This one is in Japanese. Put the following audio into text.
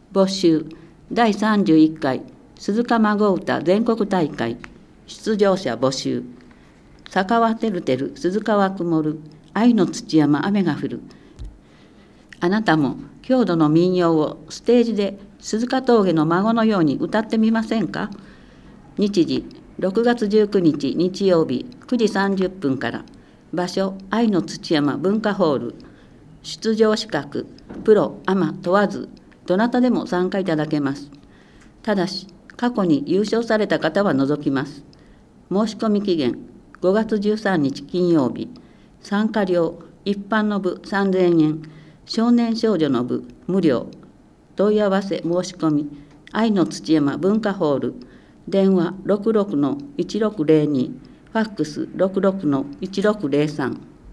募集第31回鈴鹿孫歌全国大会出場者募集。坂はてるてる鈴鹿は曇る愛の土山雨が降る。あなたも郷土の民謡をステージで鈴鹿峠の孫のように歌ってみませんか。日時6月19日日曜日9時30分から。場所愛の土山文化ホール。出場資格プロアマ問わずどなたでも参加いただけます。ただし過去に優勝された方は除きます。申し込み期限5月13日金曜日。参加料一般の部3000円、少年少女の部無料。問い合わせ申し込み愛の土山文化ホール。電話66-1602、ファックス66-1603。